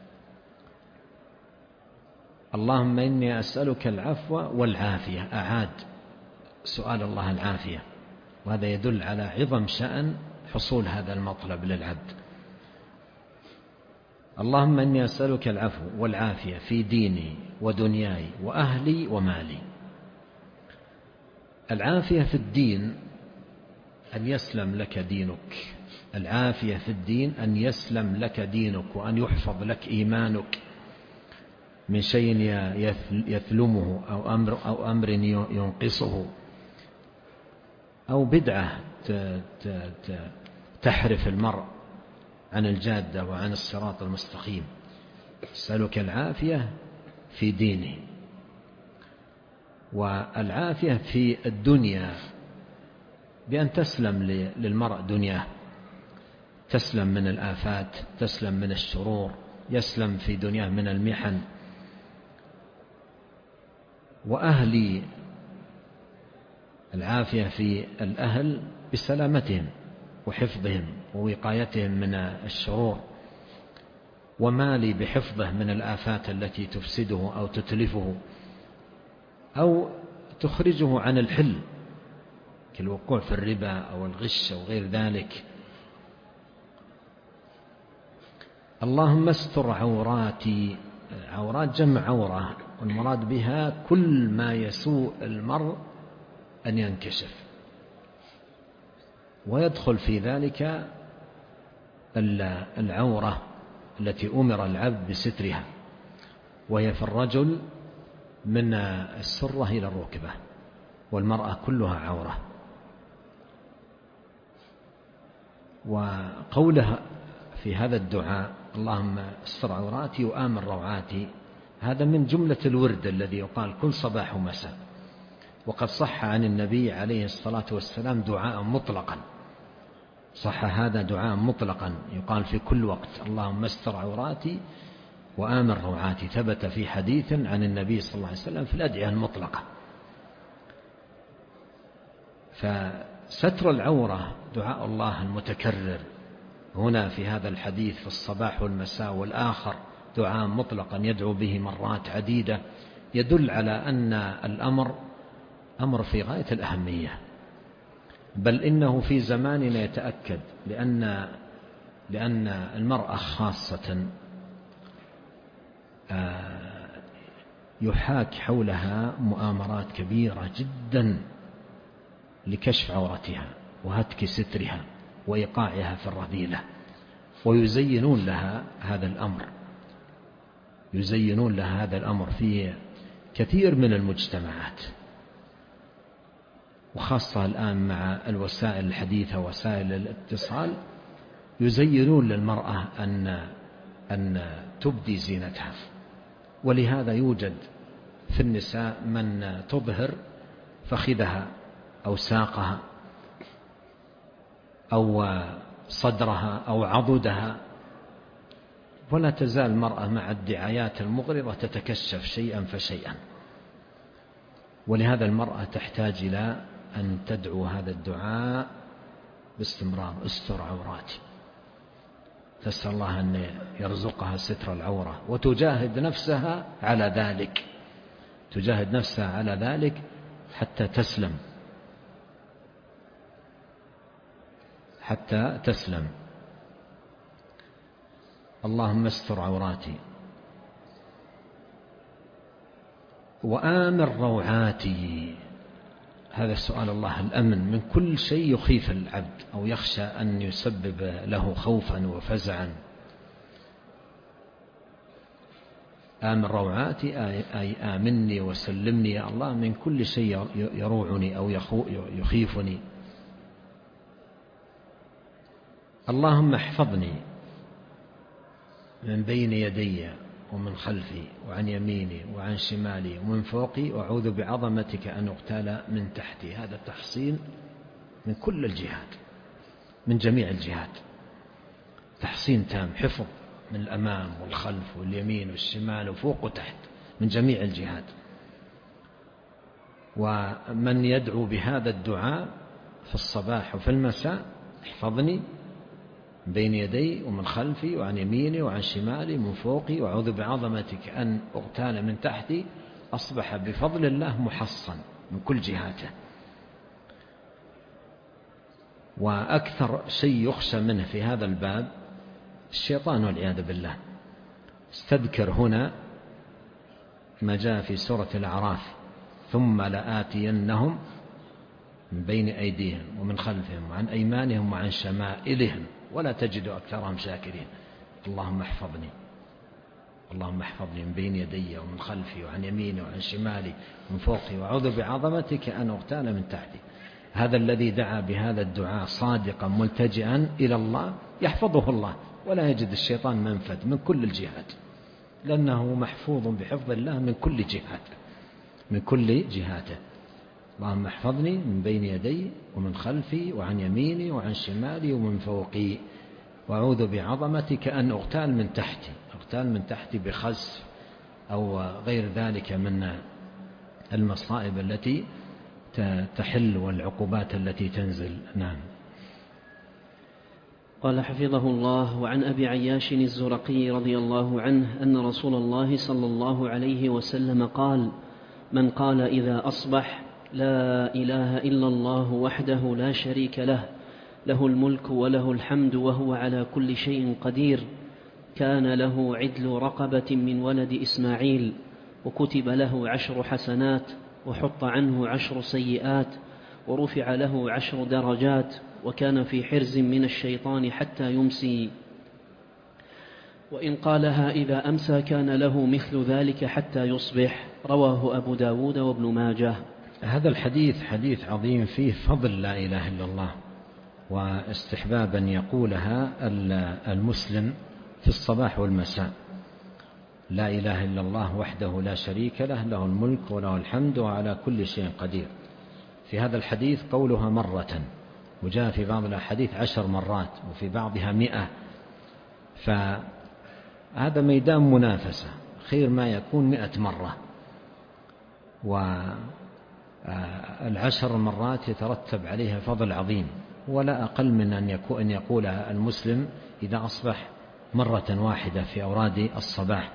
اللهم إني أسألك العفو والعافية. أعاد سؤال الله العافية، وهذا يدل على عظم شأن حصول هذا المطلب للعبد. اللهم إني أسألك العفو والعافية في ديني ودنياي وأهلي ومالي. العافية في الدين أن يسلم لك دينك. العافية في الدين أن يسلم لك دينك، وأن يحفظ لك إيمانك من شيء يثلمه أو أمر, أو أمر ينقصه أو بدعة تحرف المرء عن الجادة وعن الصراط المستقيم. أسألك العافية في ديني، والعافية في الدنيا بأن تسلم للمرء دنياه، تسلم من الآفات، تسلم من الشرور، يسلم في دنياه من المحن. وأهلي، العافية في الأهل بسلامتهم وحفظهم ووقايتهم من الشرور. ومالي بحفظه من الآفات التي تفسده أو تتلفه أو تخرجه عن الحل كالوقوع في الربا أو الغش أو غير ذلك. اللهم استر عوراتي. عورات جمع عورة، والمراد بها كل ما يسوء المرء أن ينكشف، ويدخل في ذلك العورة التي أمر العبد بسترها، وهي في الرجل من السرة إلى الركبة، والمرأة كلها عورة. وقولها في هذا الدعاء اللهم استر عوراتي وآمن روعاتي، هذا من جملة الورد الذي يقال كل صباح ومساء. وقد صح عن النبي عليه الصلاة والسلام دعاء مطلقا، صح هذا دعاء مطلقا يقال في كل وقت اللهم استر عوراتي وآمن روعاتي، ثبت في حديث عن النبي صلى الله عليه وسلم في الأدعية المطلقة. فستر العورة دعاء الله المتكرر هنا في هذا الحديث في الصباح والمساء، والآخر دعاء مطلقا يدعو به مرات عديدة، يدل على أن الأمر أمر في غاية الأهمية، بل إنه في زماننا يتأكد، لأن لأن المرأة خاصة يحاك حولها مؤامرات كبيرة جدا لكشف عورتها وهتك سترها وإيقاعها في الرذيلة، ويزينون لها هذا الأمر يزينون لها هذا الأمر في كثير من المجتمعات، وخاصة الآن مع الوسائل الحديثة وسائل الاتصال يزينون للمرأة أن أن تبدي زينتها. ولهذا يوجد في النساء من تظهر فخذها أو ساقها أو صدرها أو عضدها، ولا تزال المرأة مع الدعايات المغرضة تتكشف شيئا فشيئا. ولهذا المرأة تحتاج إلى أن تدعو هذا الدعاء باستمرار، استر عوراتي، تسأل الله أن يرزقها ستر العورة، وتجاهد نفسها على ذلك تجاهد نفسها على ذلك حتى تسلم حتى تسلم. اللهم استر عوراتي وآمن روعاتي. هذا سؤال الله الأمن من كل شيء يخيف العبد أو يخشى أن يسبب له خوفا وفزعا. آمن روعاتي أي آمني وسلمني يا الله من كل شيء يروعني أو يخيفني. اللهم احفظني من بين يدي ومن خلفي وعن يميني وعن شمالي ومن فوقي وأعوذ بعظمتك أن أغتال من تحتي. هذا تحصين من كل الجهات، من جميع الجهات، تحصين تام، حفظ من الأمام والخلف واليمين والشمال وفوق وتحت من جميع الجهات. ومن يدعو بهذا الدعاء في الصباح وفي المساء احفظني بين يدي ومن خلفي وعن يميني وعن شمالي ومن فوقي وأعوذ بعظمتك أن أغتال من تحتي، أصبح بفضل الله محصن من كل جهاته. وأكثر شيء يخشى منه في هذا الباب الشيطان والعياذ بالله. استذكر هنا ما جاء في سورة الأعراف: ثم لآتينهم من بين أيديهم ومن خلفهم وعن أيمانهم وعن شمائلهم ولا تجد أكثرهم شاكرين. اللهم احفظني، اللهم احفظني من بين يدي ومن خلفي وعن يميني وعن شمالي ومن فوقي وأعوذ بعظمتك أن أغتال من تحتي. هذا الذي دعا بهذا الدعاء صادقا ملتجئا إلى الله يحفظه الله، ولا يجد الشيطان منفذ من كل الجهات، لأنه محفوظ بحفظ الله من كل جهات، من كل جهاته. اللهم احفظني من بين يدي ومن خلفي وعن يميني وعن شمالي ومن فوقي وأعوذ بعظمتك أن أغتال من تحتي. أغتال من تحتي بخسف أو غير ذلك من المصائب التي تحل والعقوبات التي تنزل. نعم. قال حفظه الله: وعن أبي عياش الزرقي رضي الله عنه أن رسول الله صلى الله عليه وسلم قال: من قال إذا أصبح لا إله إلا الله وحده لا شريك له له الملك وله الحمد وهو على كل شيء قدير، كان له عدل رقبة من ولد إسماعيل، وكتب له عشر حسنات، وحط عنه عشر سيئات، ورفع له عشر درجات، وكان في حرز من الشيطان حتى يمسي. وإن قالها إذا أمسى كان له مثل ذلك حتى يصبح. رواه أبو داود وابن ماجه. هذا الحديث حديث عظيم فيه فضل لا إله إلا الله، واستحبابا يقولها المسلم في الصباح والمساء: لا إله إلا الله وحده لا شريك له له الملك وله الحمد وعلى كل شيء قدير. في هذا الحديث قولها مرة، وجاء في بعض الأحاديث عشر مرات، وفي بعضها مئة. فهذا ميدان منافسة، خير ما يكون مئة مرة، والعشر مرات يترتب عليها فضل عظيم، ولا أقل من أن يقولها المسلم إذا أصبح مرة واحدة في أوراد الصباح.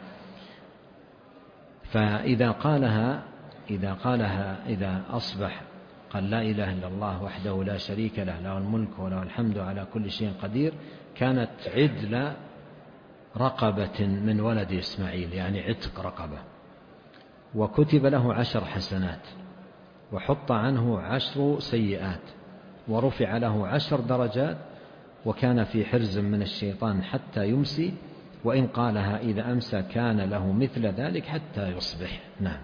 فإذا قالها إذا قالها إذا أصبح قال لا إله إلا الله وحده لا شريك له له الملك وله الحمد على كل شيء قدير، كانت عدل رقبة من ولد إسماعيل، يعني عتق رقبة. وكتب له عشر حسنات، وحط عنه عشر سيئات، ورفع له عشر درجات، وكان في حرز من الشيطان حتى يمسي. وإن قالها إذا أمسى كان له مثل ذلك حتى يصبح. نعم.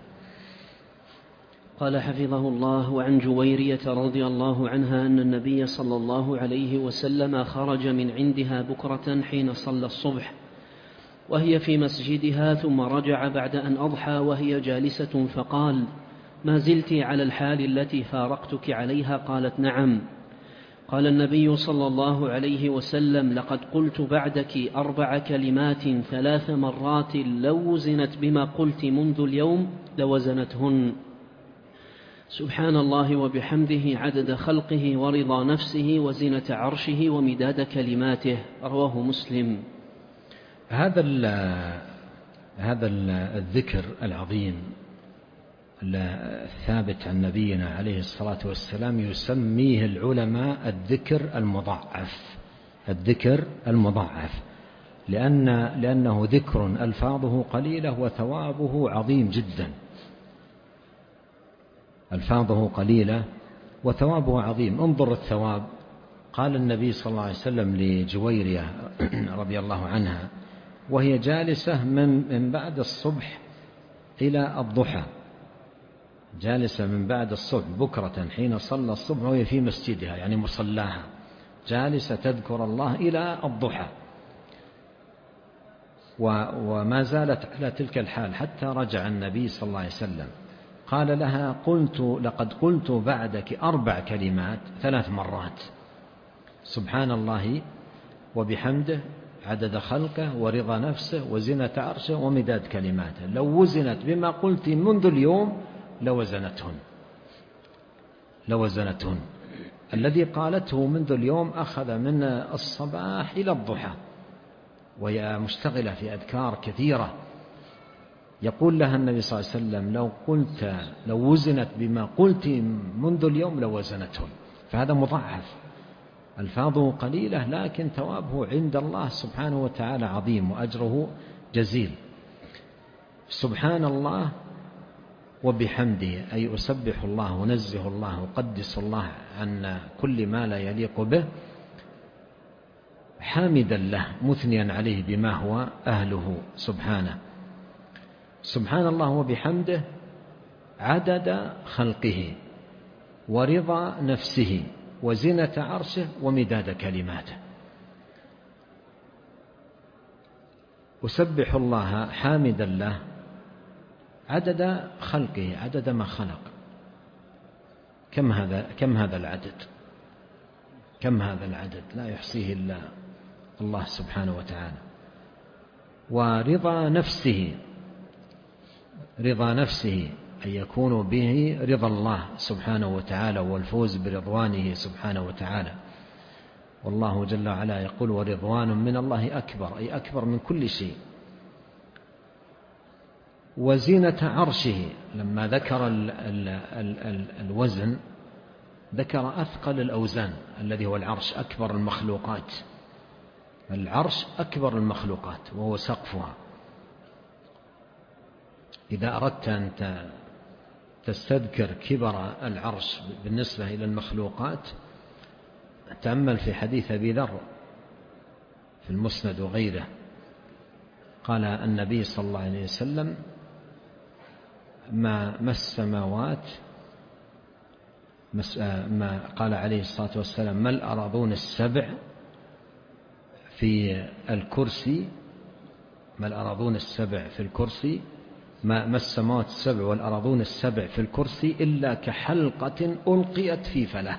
قال حفظه الله: وعن جويرية رضي الله عنها أن النبي صلى الله عليه وسلم خرج من عندها بكرة حين صلى الصبح وهي في مسجدها، ثم رجع بعد أن أضحى وهي جالسة، فقال: ما زلت على الحال التي فارقتك عليها؟ قالت: نعم. قال النبي صلى الله عليه وسلم: لقد قلت بعدك أربع كلمات ثلاث مرات لو وزنت بما قلت منذ اليوم لوزنتهن: سبحان الله وبحمده عدد خلقه ورضا نفسه وزنة عرشه ومداد كلماته. رواه مسلم. هذا هذا الذكر العظيم الثابت عن نبينا عليه الصلاة والسلام يسميه العلماء الذكر المضاعف، الذكر المضاعف، لأن لأنه ذكر ألفاظه قليلة وثوابه عظيم جدا. ألفاظه قليلة وثوابه عظيم. انظر الثواب. قال النبي صلى الله عليه وسلم لجويرية رضي الله عنها وهي جالسة من من بعد الصبح إلى الضحى، جالسة من بعد الصبح بكرة حين صلى الصبح وهي في مسجدها يعني مصلاها، جالسة تذكر الله إلى الضحى، وما زالت على تلك الحال حتى رجع النبي صلى الله عليه وسلم. قال لها: قلت لقد قلت بعدك أربع كلمات ثلاث مرات: سبحان الله وبحمده عدد خلقه ورضا نفسه وزنة عرشه ومداد كلماته، لو وزنت بما قلت منذ اليوم لوزنتهن لوزنتهن الذي قالته منذ اليوم أخذ من الصباح إلى الضحى وهي مشتغلة في أذكار كثيرة. يقول لها النبي صلى الله عليه وسلم: لو قلت لو وزنت بما قلت منذ اليوم لوزنتهن. فهذا مضاعف، ألفاظه قليلة لكن ثوابه عند الله سبحانه وتعالى عظيم وأجره جزيل. سبحان الله وبحمده أي أسبح الله ونزه الله وقدس الله عن كل ما لا يليق به، حامدا له مثنيا عليه بما هو أهله سبحانه. سبحان الله وبحمده عدد خلقه ورضا نفسه وزنة عرشه ومداد كلماته. أسبح الله حامدا له عدد خلقه، عدد ما خلق. كم هذا كم هذا العدد كم هذا العدد لا يحصيه إلا الله سبحانه وتعالى. ورضا نفسه، رضا نفسه أن يكون به رضا الله سبحانه وتعالى والفوز برضوانه سبحانه وتعالى. والله جل وعلا يقول: ورضوان من الله أكبر، أي أكبر من كل شيء. وزينة عرشه، لما ذكر ال ال ال ال الوزن ذكر أثقل الأوزان الذي هو العرش، أكبر المخلوقات. العرش أكبر المخلوقات وهو سقفها. إذا أردت أن تستذكر كبر العرش بالنسبة إلى المخلوقات تأمل في حديث أبي ذر في المسند وغيره. قال النبي صلى الله عليه وسلم: ما ما السماوات ما قال عليه الصلاة والسلام: ما الأراضون السبع في الكرسي ما الأراضون السبع في الكرسي ما, ما السماوات السبع والأراضون السبع في الكرسي إلا كحلقة ألقيت في فلاه.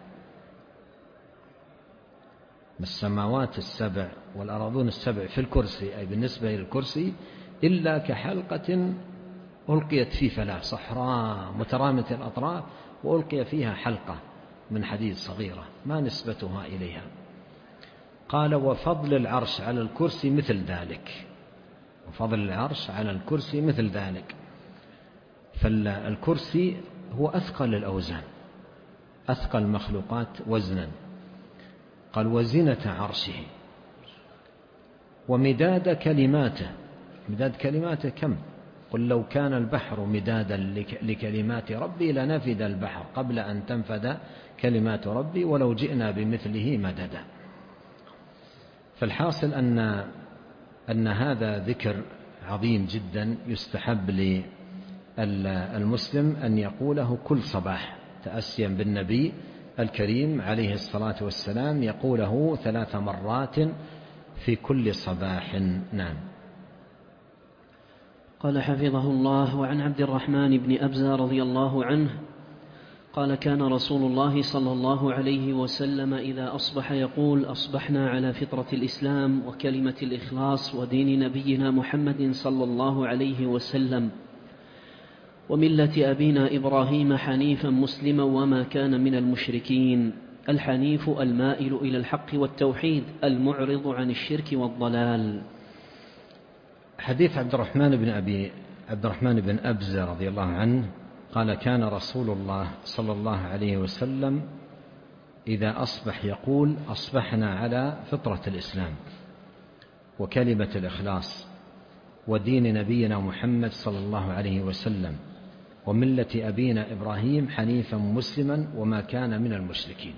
ما السماوات السبع والأراضون السبع في الكرسي، أي بالنسبة للكرسي، إلا كحلقة ألقيت في فلاه، صحراء مترامة الأطراف وألقي فيها حلقة من حديد صغيرة، ما نسبتها إليها؟ قال: وفضل العرش على الكرسي مثل ذلك وفضل العرش على الكرسي مثل ذلك. فالكرسي هو أثقل الأوزان، أثقل المخلوقات وزنا. قال: وزنة عرشه ومداد كلماته. مداد كلماته كم؟ قل لو كان البحر مدادا لكلمات ربي لنفد البحر قبل أن تنفد كلمات ربي ولو جئنا بمثله مددا. فالحاصل أن أن هذا ذكر عظيم جدا يستحب للمسلم أن يقوله كل صباح تأسيا بالنبي الكريم عليه الصلاة والسلام، يقوله ثلاث مرات في كل صباح. نعم. قال حفظه الله: وعن عبد الرحمن بن أبزة رضي الله عنه قال: كان رسول الله صلى الله عليه وسلم إذا أصبح يقول: أصبحنا على فطرة الإسلام وكلمة الإخلاص ودين نبينا محمد صلى الله عليه وسلم وملة أبينا إبراهيم حنيفا مسلما وما كان من المشركين. الحنيف المائل إلى الحق والتوحيد المعرض عن الشرك والضلال. حديث عبد الرحمن بن أبي عبد الرحمن بن أبزة رضي الله عنه قال: كان رسول الله صلى الله عليه وسلم إذا أصبح يقول: أصبحنا على فطرة الإسلام وكلمة الإخلاص ودين نبينا محمد صلى الله عليه وسلم وملة أبينا إبراهيم حنيفا مسلما وما كان من المشركين.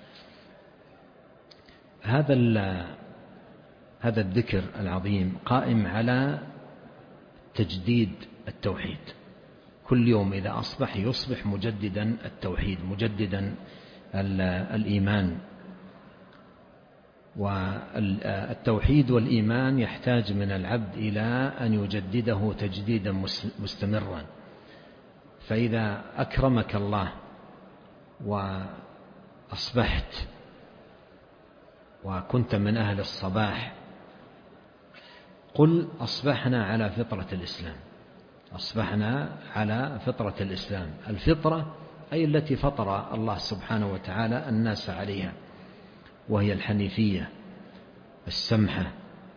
هذا هذا الذكر العظيم قائم على تجديد التوحيد، كل يوم إذا أصبح يصبح مجددا التوحيد، مجددا الإيمان. والتوحيد والإيمان يحتاج من العبد إلى أن يجدده تجديدا مستمرا. فإذا أكرمك الله وأصبحت وكنت من أهل الصباح، قل أصبحنا على فطرة الإسلام، أصبحنا على فطرة الإسلام. الفطرة أي التي فطر الله سبحانه وتعالى الناس عليها، وهي الحنيفية السمحة،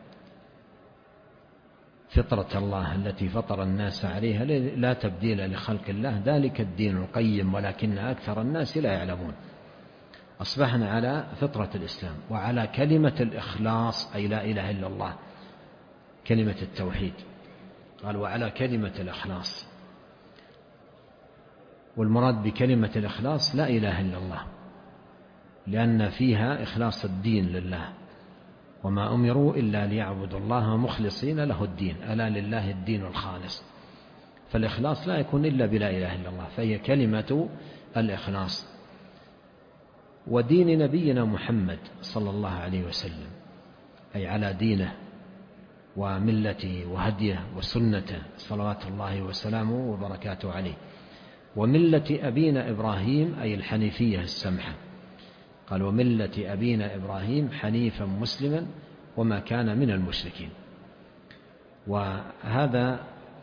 فطرة الله التي فطر الناس عليها لا تبديل لخلق الله، ذلك الدين القيم ولكن أكثر الناس لا يعلمون. أصبحنا على فطرة الإسلام وعلى كلمة الإخلاص، أي لا إله إلا الله، كلمة التوحيد. قال وعلى كلمة الإخلاص، والمراد بكلمة الإخلاص لا إله إلا الله، لأن فيها إخلاص الدين لله، وما أمروا إلا ليعبدوا الله مخلصين له الدين، ألا لله الدين الخالص. فالإخلاص لا يكون إلا بلا إله إلا الله، فهي كلمة الإخلاص. ودين نبينا محمد صلى الله عليه وسلم، أي على دينه وملته وهديه وسنته صلوات الله وسلامه وبركاته عليه. وملة أبينا إبراهيم أي الحنيفية السمحة. قال وملة أبينا إبراهيم حنيفا مسلما وما كان من المشركين. وهذا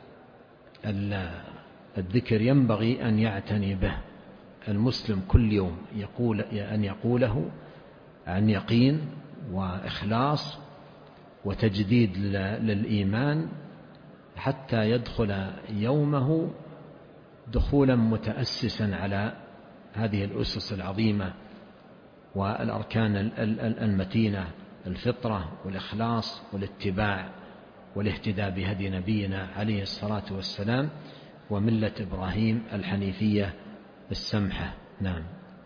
الذكر ينبغي أن يعتني به المسلم كل يوم، يقول أن يقوله عن يقين وإخلاص وتجديد للإيمان، حتى يدخل يومه دخولا متأسسا على هذه الأسس العظيمة والأركان المتينة، الفطرة والإخلاص والاتباع والاهتداء بهدي نبينا عليه الصلاة والسلام، وملة إبراهيم الحنيفية السمحة. نعم.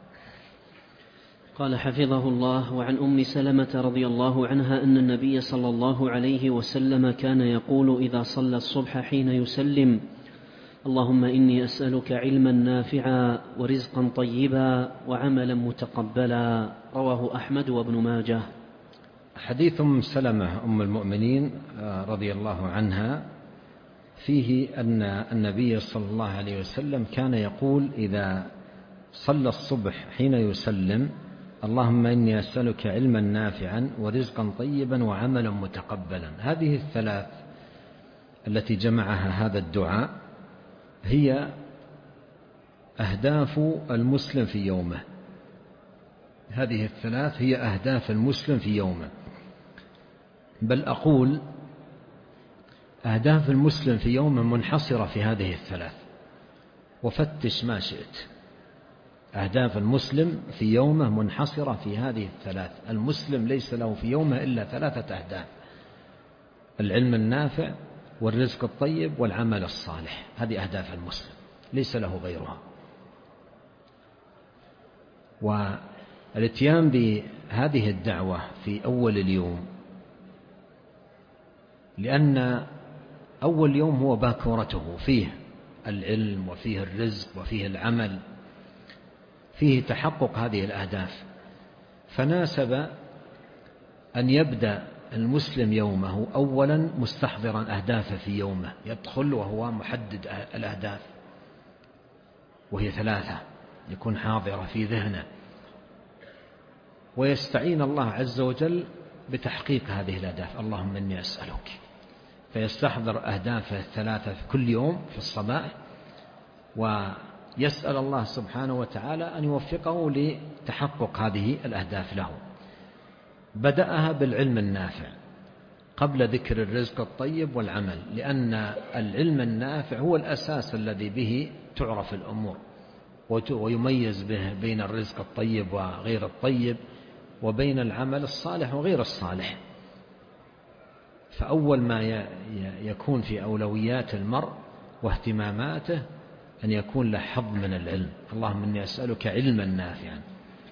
قال حفظه الله: وعن أم سلمة رضي الله عنها أن النبي صلى الله عليه وسلم كان يقول إذا صلى الصبح حين يسلم: اللهم إني أسألك علما نافعا ورزقا طيبا وعملا متقبلا. رواه أحمد وابن ماجه. حديث أم سلمة أم المؤمنين رضي الله عنها فيه أن النبي صلى الله عليه وسلم كان يقول إذا صلى الصبح حين يسلم: اللهم إني أسألك علما نافعا ورزقا طيبا وعملا متقبلا. هذه الثلاث التي جمعها هذا الدعاء هي أهداف المسلم في يومه، هذه الثلاث هي أهداف المسلم في يومه، بل أقول أهداف المسلم في يومه منحصرة في هذه الثلاث، وفتش ما شئت. أهداف المسلم في يومه منحصرة في هذه الثلاث. المسلم ليس له في يومه إلا ثلاثة أهداف: العلم النافع والرزق الطيب والعمل الصالح. هذه أهداف المسلم، ليس له غيرها. والاتيان بهذه الدعوة في أول اليوم، لأن أول يوم هو باكورته، فيه العلم وفيه الرزق وفيه العمل، فيه تحقق هذه الأهداف، فناسب أن يبدأ المسلم يومه أولا مستحضرا أهدافه في يومه، يدخل وهو محدد الأهداف وهي ثلاثة، يكون حاضرة في ذهنه، ويستعين الله عز وجل بتحقيق هذه الأهداف. اللهم إني أسألك، فيستحضر أهدافه الثلاثة في كل يوم في الصباح، ويسأل الله سبحانه وتعالى أن يوفقه لتحقق هذه الأهداف له. بدأها بالعلم النافع قبل ذكر الرزق الطيب والعمل، لأن العلم النافع هو الأساس الذي به تعرف الأمور ويميز به بين الرزق الطيب وغير الطيب، وبين العمل الصالح وغير الصالح. فأول ما يكون في أولويات المرء واهتماماته أن يكون له حظ من العلم. اللهم إني أسألك علما نافعا.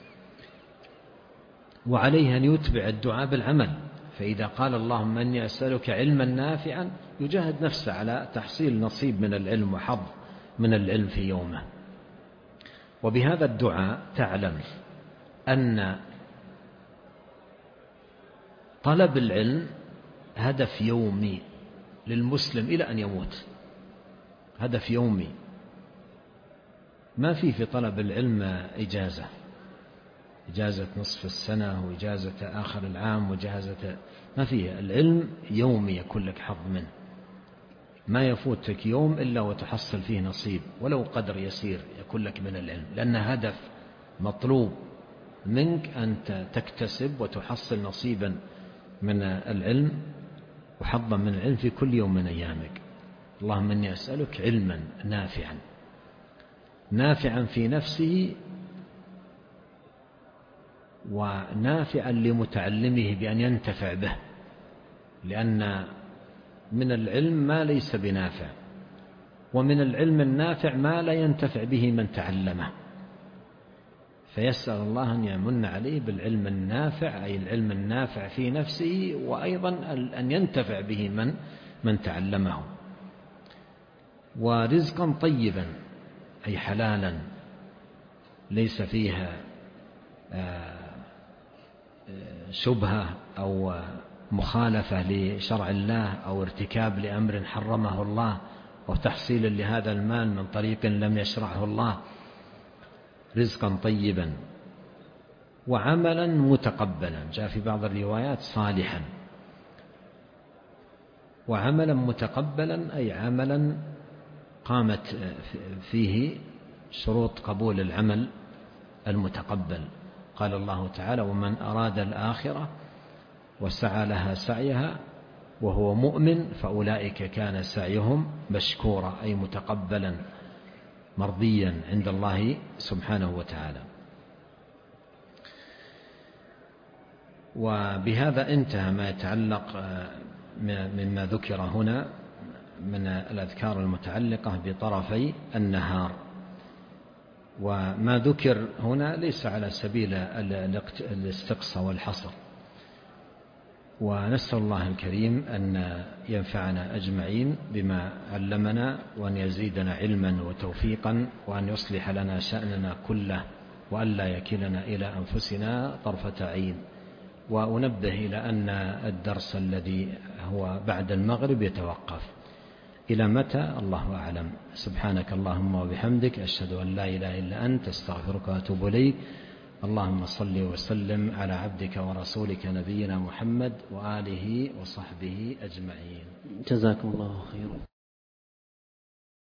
وعليه أن يتبع الدعاء بالعمل، فإذا قال اللهم إني أسألك علما نافعا يجاهد نفسه على تحصيل نصيب من العلم وحظ من العلم في يومه. وبهذا الدعاء تعلم أن طلب العلم هدف يومي للمسلم إلى أن يموت، هدف يومي، ما في في طلب العلم إجازة، إجازة نصف السنة وإجازة آخر العام وإجازة، ما فيها. العلم يومي يكون لك حظ منه، ما يفوتك يوم إلا وتحصل فيه نصيب ولو قدر يسير يكون لك من العلم، لأن هدف مطلوب منك أن تكتسب وتحصل نصيبا من العلم وحظا من العلم في كل يوم من أيامك. اللهم إني أسألك علما نافعا، نافعا في نفسه ونافعا لمتعلمه بأن ينتفع به، لأن من العلم ما ليس بنافع، ومن العلم النافع ما لا ينتفع به من تعلمه، فيسأل الله أن يمن عليه بالعلم النافع، أي العلم النافع في نفسه، وأيضا أن ينتفع به من من تعلمه. ورزقا طيبا، أي حلالا ليس فيها شبهة أو مخالفة لشرع الله أو ارتكاب لأمر حرمه الله أو تحصيل لهذا المال من طريق لم يشرعه الله. رزقا طيبا وعملا متقبلا، جاء في بعض الروايات صالحا. وعملا متقبلا أي عملا قامت فيه شروط قبول العمل المتقبل. قال الله تعالى: ومن أراد الآخرة وسعى لها سعيها وهو مؤمن فأولئك كان سعيهم مشكورا، أي متقبلا مرضيا عند الله سبحانه وتعالى. وبهذا انتهى ما يتعلق مما ذكر هنا من الأذكار المتعلقة بطرفي النهار. وما ذكر هنا ليس على سبيل الاستقصاء والحصر. ونسأل الله الكريم أن ينفعنا أجمعين بما علمنا، وأن يزيدنا علما وتوفيقا، وأن يصلح لنا شأننا كله، وأن لا يكلنا إلى أنفسنا طرفة عين. وأنبه إلى أن الدرس الذي هو بعد المغرب يتوقف. إلى متى؟ الله أعلم. سبحانك اللهم وبحمدك، أشهد أن لا إله إلا أنت، استغفرك وأتوب إليك. اللهم صل وسلم على عبدك ورسولك نبينا محمد وآله وصحبه أجمعين. جزاكم الله خيرا.